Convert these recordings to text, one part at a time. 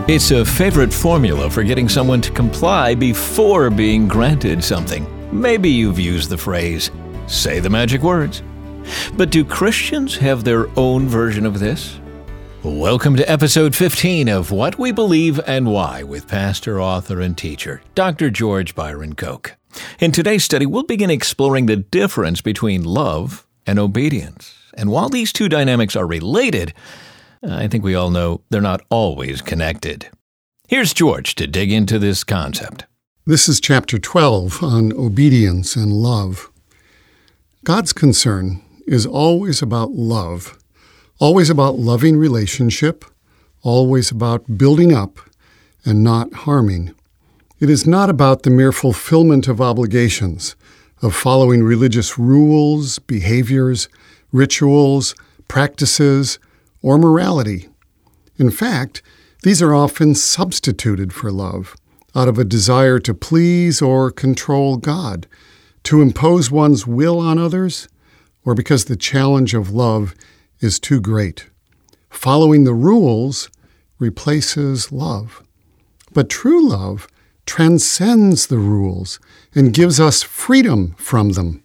It's a favorite formula for getting someone to comply before being granted something. Maybe you've used the phrase, say the magic words. But do Christians have their own version of this? Welcome to episode 15 of What We Believe and Why with pastor, author, and teacher, Dr. George Byron Koch. In today's study, we'll begin exploring the difference between love and obedience. And while these two dynamics are related, I think we all know they're not always connected. Here's George to dig into this concept. This is chapter 12 on obedience and love. God's concern is always about love, always about loving relationship, always about building up and not harming. It is not about the mere fulfillment of obligations, of following religious rules, behaviors, rituals, practices, or morality. In fact, these are often substituted for love out of a desire to please or control God, to impose one's will on others, or because the challenge of love is too great. Following the rules replaces love. But true love transcends the rules and gives us freedom from them.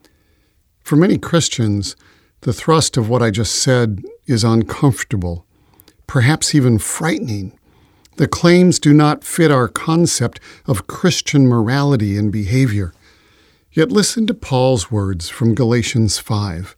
For many Christians, the thrust of what I just said is uncomfortable, perhaps even frightening. The claims do not fit our concept of Christian morality and behavior. Yet listen to Paul's words from Galatians 5.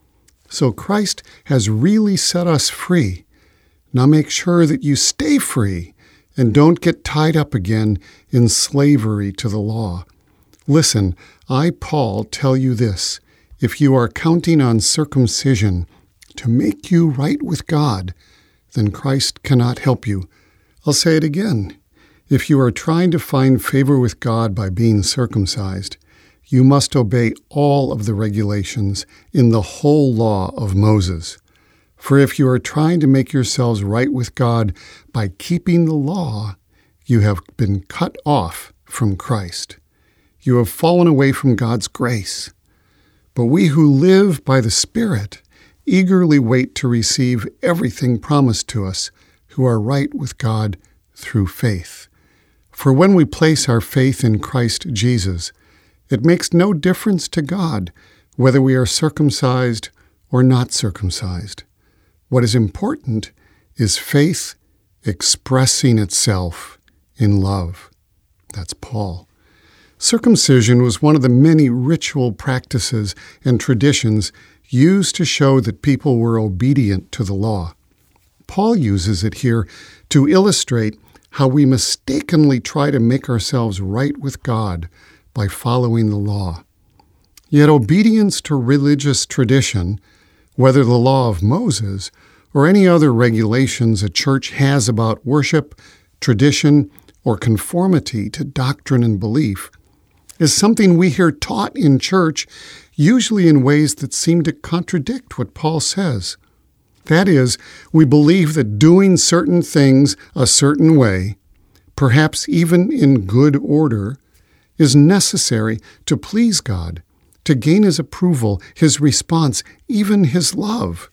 So Christ has really set us free. Now make sure that you stay free and don't get tied up again in slavery to the law. Listen, I, Paul, tell you this. If you are counting on circumcision to make you right with God, then Christ cannot help you. I'll say it again. If you are trying to find favor with God by being circumcised, you must obey all of the regulations in the whole law of Moses. For if you are trying to make yourselves right with God by keeping the law, you have been cut off from Christ. You have fallen away from God's grace. But we who live by the Spirit eagerly wait to receive everything promised to us who are right with God through faith. For when we place our faith in Christ Jesus, it makes no difference to God whether we are circumcised or not circumcised. What is important is faith expressing itself in love. That's Paul. Circumcision was one of the many ritual practices and traditions used to show that people were obedient to the law. Paul uses it here to illustrate how we mistakenly try to make ourselves right with God by following the law. Yet obedience to religious tradition, whether the law of Moses or any other regulations a church has about worship, tradition, or conformity to doctrine and belief, is something we hear taught in church, usually in ways that seem to contradict what Paul says. That is, we believe that doing certain things a certain way, perhaps even in good order, is necessary to please God, to gain His approval, His response, even His love.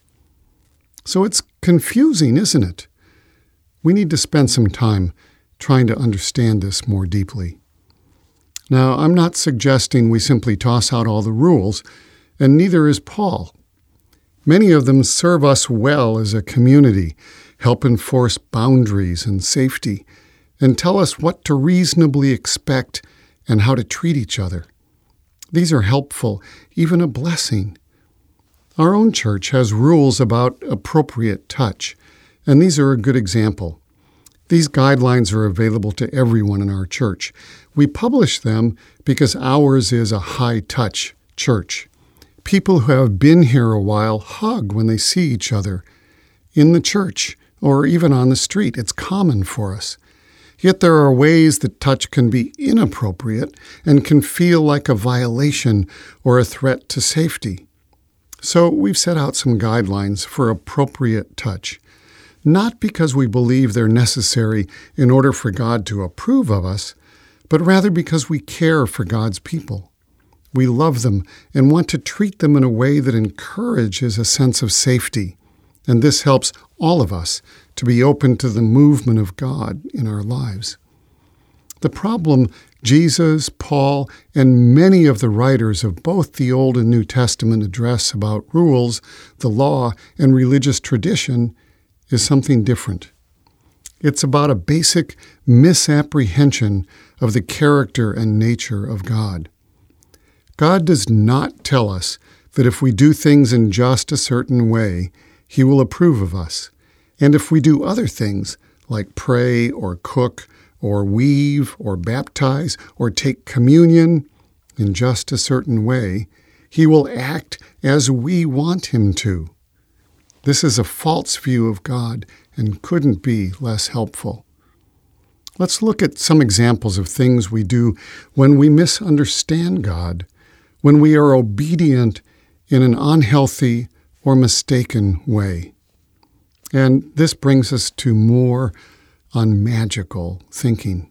So it's confusing, isn't it? We need to spend some time trying to understand this more deeply. Now, I'm not suggesting we simply toss out all the rules, and neither is Paul. Many of them serve us well as a community, help enforce boundaries and safety, and tell us what to reasonably expect and how to treat each other. These are helpful, even a blessing. Our own church has rules about appropriate touch, and these are a good example. These guidelines are available to everyone in our church. We publish them because ours is a high-touch church. People who have been here a while hug when they see each other in the church or even on the street. It's common for us. Yet there are ways that touch can be inappropriate and can feel like a violation or a threat to safety. So we've set out some guidelines for appropriate touch, not because we believe they're necessary in order for God to approve of us, but rather because we care for God's people. We love them and want to treat them in a way that encourages a sense of safety, and this helps all of us to be open to the movement of God in our lives. The problem Jesus, Paul, and many of the writers of both the Old and New Testament address about rules, the law, and religious tradition is something different. It's about a basic misapprehension of the character and nature of God. God does not tell us that if we do things in just a certain way, He will approve of us. And if we do other things, like pray or cook or weave or baptize or take communion in just a certain way, He will act as we want Him to. This is a false view of God and couldn't be less helpful. Let's look at some examples of things we do when we misunderstand God, when we are obedient in an unhealthy or mistaken way. And this brings us to more on magical thinking.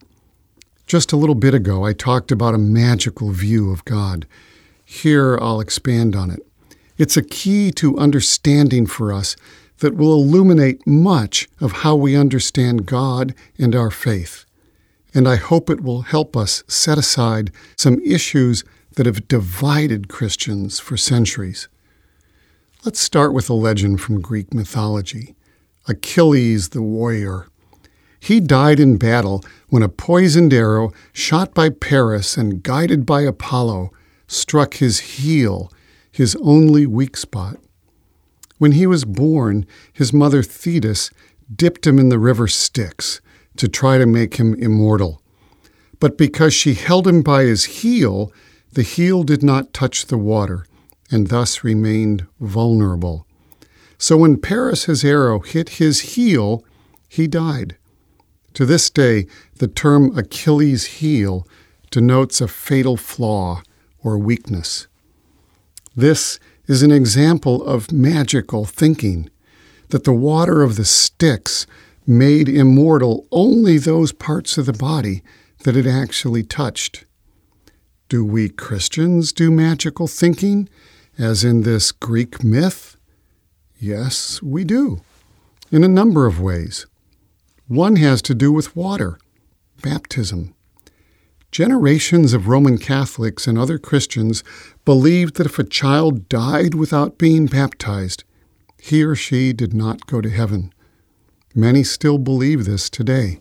Just a little bit ago, I talked about a magical view of God. Here, I'll expand on it. It's a key to understanding for us that will illuminate much of how we understand God and our faith. And I hope it will help us set aside some issues that have divided Christians for centuries. Let's start with a legend from Greek mythology. Achilles the warrior. He died in battle when a poisoned arrow, shot by Paris and guided by Apollo, struck his heel, his only weak spot. When he was born, his mother Thetis dipped him in the river Styx to try to make him immortal. But because she held him by his heel, the heel did not touch the water, and thus remained vulnerable. So when Paris' arrow hit his heel, he died. To this day, the term Achilles' heel denotes a fatal flaw or weakness. This is an example of magical thinking, that the water of the Styx made immortal only those parts of the body that it actually touched. Do we Christians do magical thinking, as in this Greek myth? Yes, we do, in a number of ways. One has to do with water, baptism. Generations of Roman Catholics and other Christians believed that if a child died without being baptized, he or she did not go to heaven. Many still believe this today.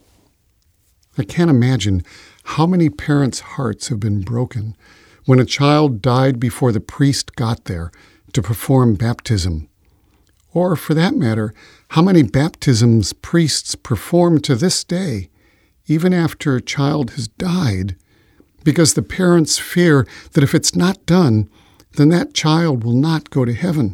I can't imagine how many parents' hearts have been broken when a child died before the priest got there to perform baptism. Or, for that matter, how many baptisms priests perform to this day, even after a child has died, because the parents fear that if it's not done, then that child will not go to heaven.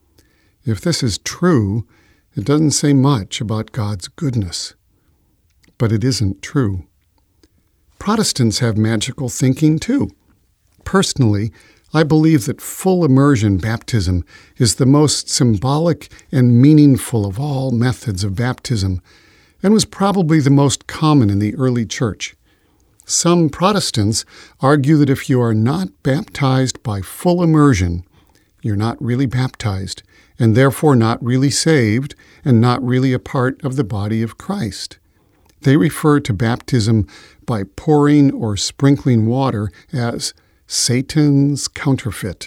If this is true, it doesn't say much about God's goodness. But it isn't true. Protestants have magical thinking too. Personally, I believe that full immersion baptism is the most symbolic and meaningful of all methods of baptism, and was probably the most common in the early church. Some Protestants argue that if you are not baptized by full immersion, you're not really baptized, and therefore not really saved, and not really a part of the body of Christ. They refer to baptism by pouring or sprinkling water as Satan's counterfeit.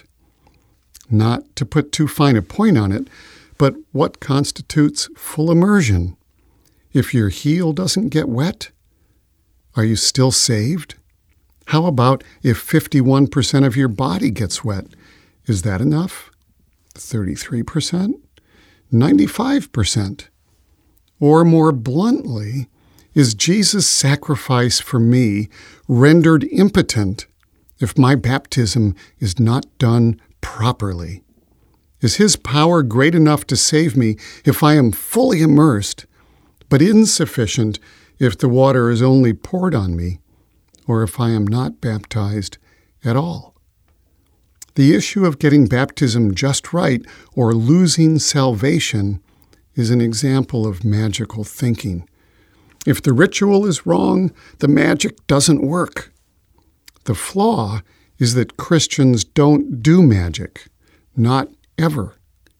Not to put too fine a point on it, but what constitutes full immersion? If your heel doesn't get wet, are you still saved? How about if 51% of your body gets wet? Is that enough? 33%? 95%? Or more bluntly, is Jesus' sacrifice for me rendered impotent if my baptism is not done properly? Is His power great enough to save me if I am fully immersed, but insufficient if the water is only poured on me, or if I am not baptized at all? The issue of getting baptism just right or losing salvation is an example of magical thinking. If the ritual is wrong, the magic doesn't work. The flaw is that Christians don't do magic, not ever.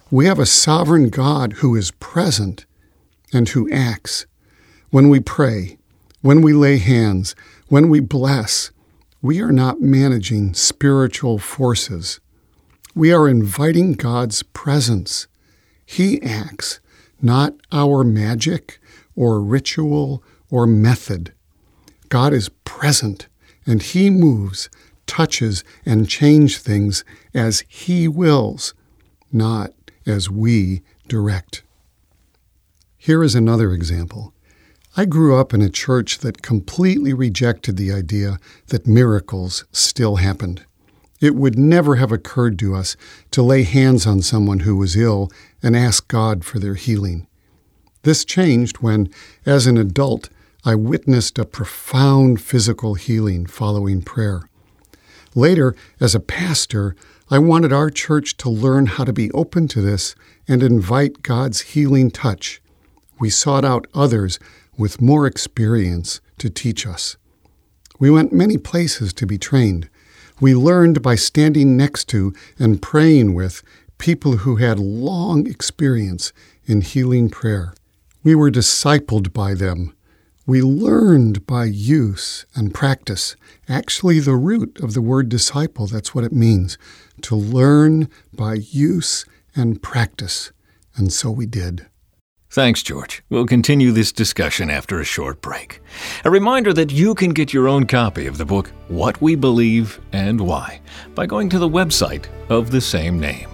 We have a sovereign God who is present and who acts. When we pray, when we lay hands, when we bless, we are not managing spiritual forces. We are inviting God's presence. He acts, not our magic or ritual or method. God is present, and He moves, touches, and changes things as He wills, not as we direct. Here is another example. I grew up in a church that completely rejected the idea that miracles still happened. It would never have occurred to us to lay hands on someone who was ill and ask God for their healing. This changed when, as an adult, I witnessed a profound physical healing following prayer. Later, as a pastor, I wanted our church to learn how to be open to this and invite God's healing touch. We sought out others with more experience to teach us. We went many places to be trained. We learned by standing next to and praying with people who had long experience in healing prayer. We were discipled by them. We learned by use and practice. Actually, the root of the word disciple, that's what it means, to learn by use and practice. And so we did. Thanks, George. We'll continue this discussion after a short break. A reminder that you can get your own copy of the book, What We Believe and Why, by going to the website of the same name,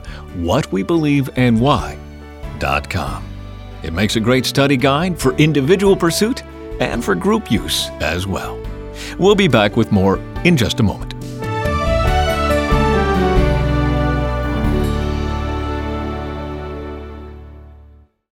whatwebelieveandwhy.com. It makes a great study guide for individual pursuit and for group use as well. We'll be back with more in just a moment.